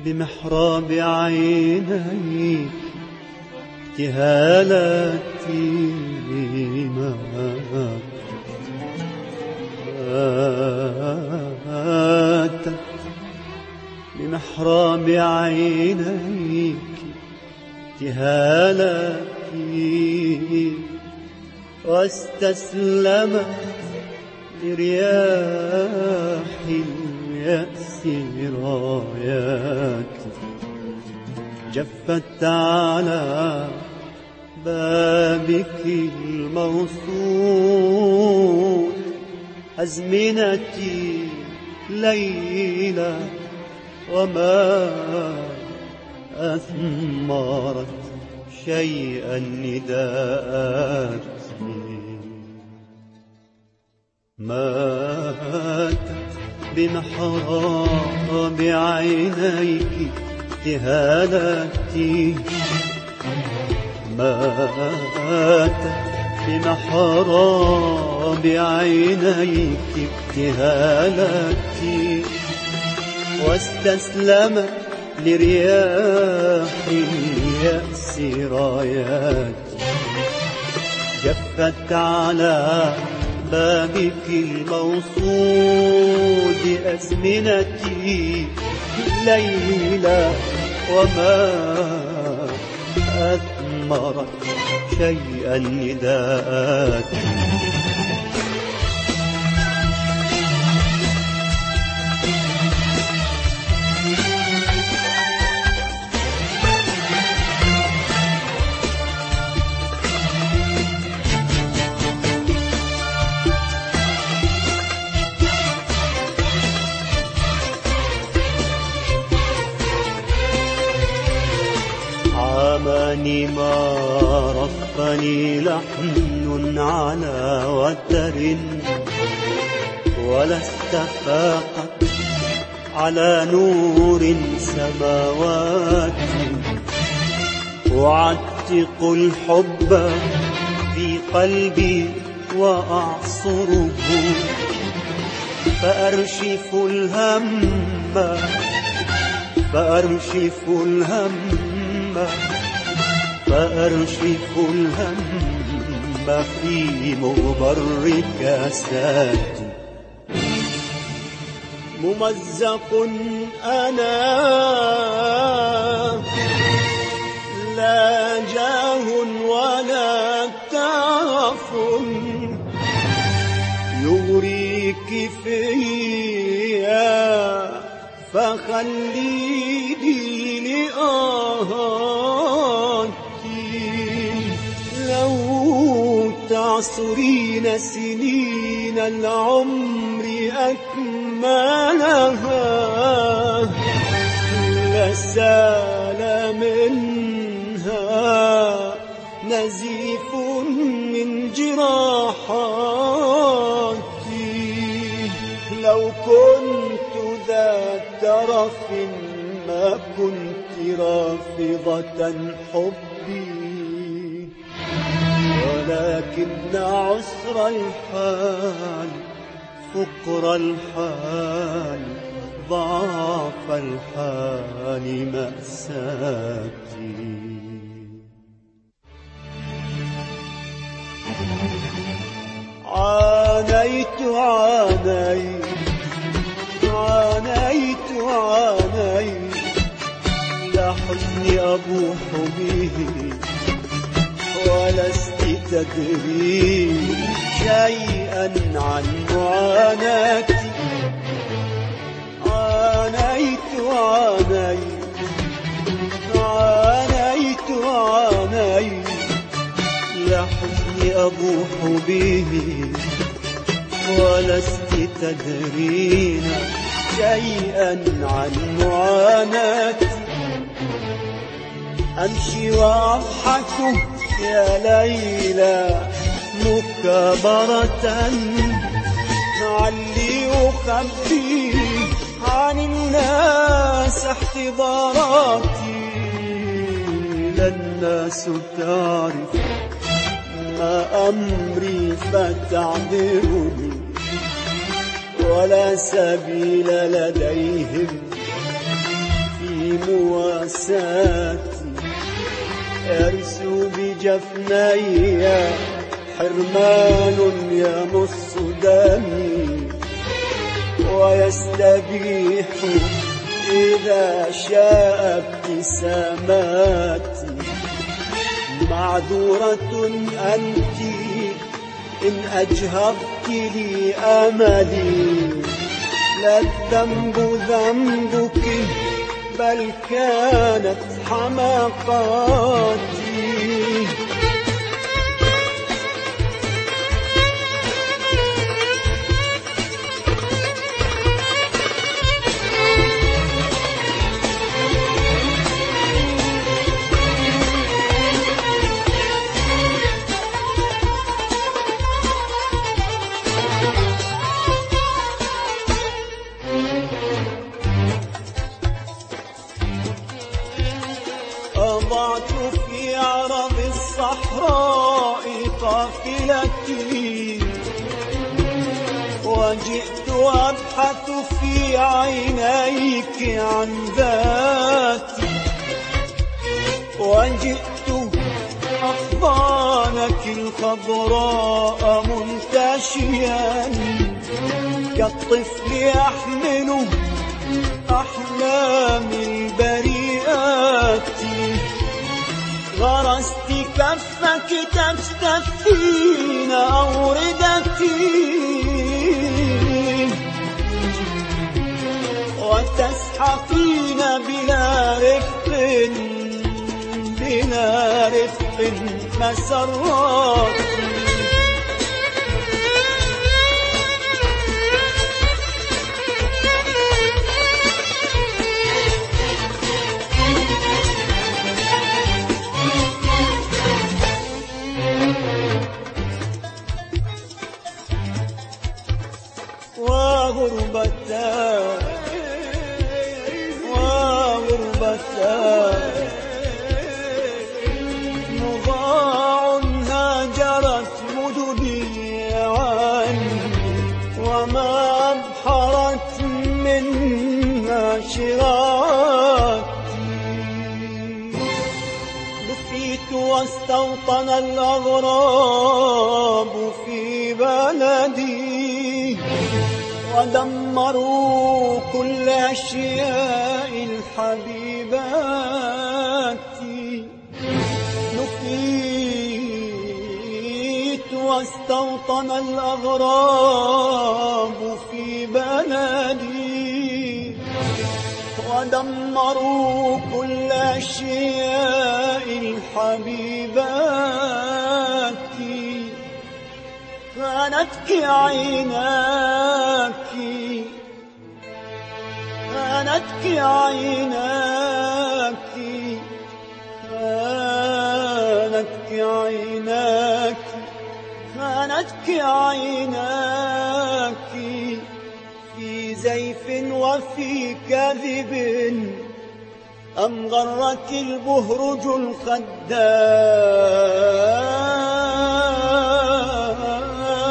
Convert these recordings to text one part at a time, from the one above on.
بمحراب عينيك ابتهالاتي ماتت بمحراب عينيك ابتهالاتي واستسلمت لرياح اليأس راياتي جفت على بابك الموصول أزمنتي ليلة وما أثمرت شيئا نداءاتي ماتت بمحراب عينيك ابتهالاتي ماتت بمحراب عينيك ابتهالاتي واستسلمت لرياح اليأس راياتي جفت على بابك الموصود أزمنتي ليلة وما أثمرت شيئا نداءاتي عامني ما رفني لحن على وتر ولا استفاقت على نور سماوات أعتق الحب في قلبي وأعصره فأرشف الهم في مغبر كاساتي ممزق أنا لا جاه ولا تعرف يغريك فيا فخليني لآهاتي لو تعصرين سنين العمر أكملها لسال منها نزيف من جراحاتي لو كنت ذا ترف ما كنت رافضة حبي ولكن عسر الحال فقر الحال ضعف الحال مأساتي عانيت لا حزني أبوح به ولست تدري شيئا عن معاناتي عانيت لا حزني أبوح به ولست تدرين شيئا عن معاناتي أمشي وأضحك يا ليلى مكابرة لعلي أخبي عن الناس احتضاراتي لا الناس تعرف ما أمري فتعذرني ولا سبيل لديهم في مواساتي يرسو بجفني حرمان يمص دمي ويستبيح إذا شاء ابتساماتي. معذورة أنت إن أجهضت لي أملي، لا الذنب ذنبك بل كانت حماقاتي. أضعت في عرض الصحراء قافلتي، وجئت أبحث في عينيك عن ذاتي، وجئت أحضانك الخضراء منتشيا كالطفل يحمل أحلامي البريئات. غرست كفك تجتثين أوردتي، وتسحقين بلا رفق مسراتي. وغربتان مضاع هاجرت مدني عني، وما أبحرت منها شغاتي. لفيت واستوطن الأغراب في بلدي، ودمروا كل أشياء الحبيبات. نفيت واستوطن الأغراب في بلدي، ودمروا كل أشياء الحبيبات. خانتك عيناك، خانتك عيناك، خانتك عيناك، خانتك عيناك في زيف وفي كذب، أم غرك البهرج الخدام.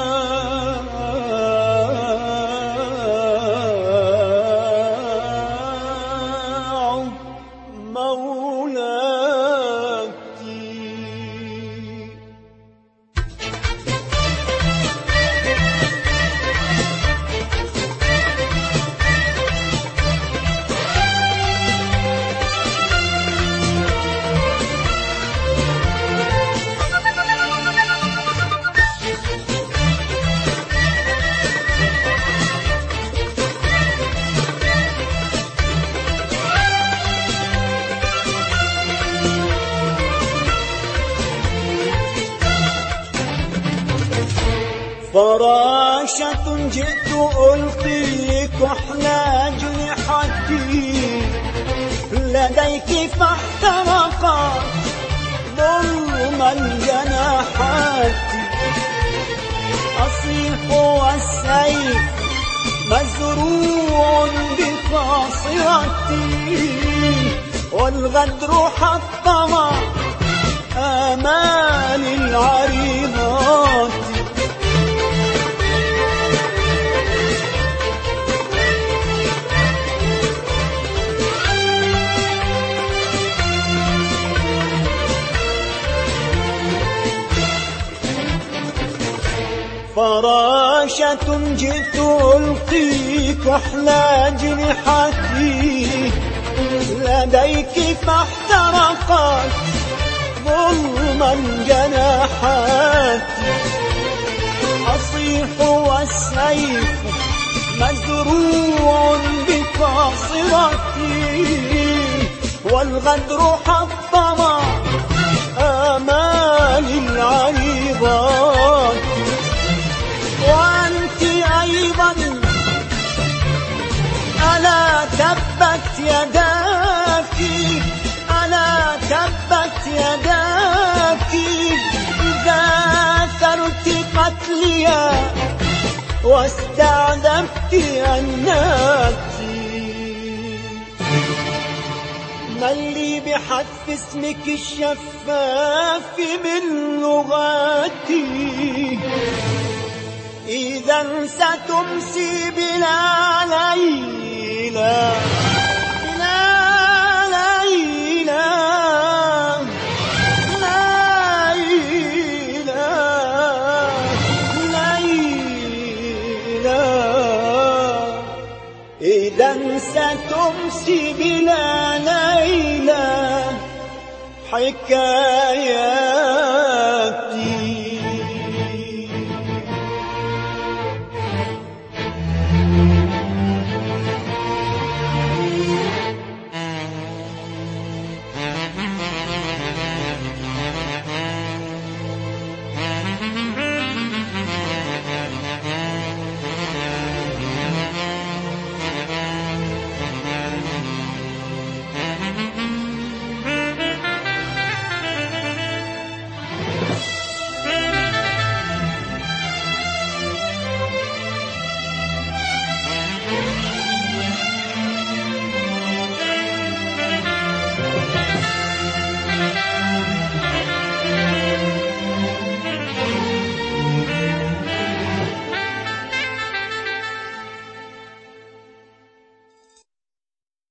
فراشة جئت ألقي كحل أجنحتي لديك فاحترقت ظلم الجناحات. أصيح والسيف مزروع بقاصرتي، والغدر حطم آمال العريضات. فراشة جئت ألقيك أحلى جنحتي لديك فاحترقت ظلما جناحاتي. أصيح والسيف مزروع بقاصرتي والغدر حطم آمالي العريضات. وأنت أيضا ألا تبت يداك، ألا تبت يداك إذا ثرت قتلي واستعذبت أنك. من لي بحذف اسمك الشفاف من لغاتي إذا ستمسي بلا ليلى، لا ليلى، ليلى، ليلى، إذا ستمسي بلا ليلى حكاية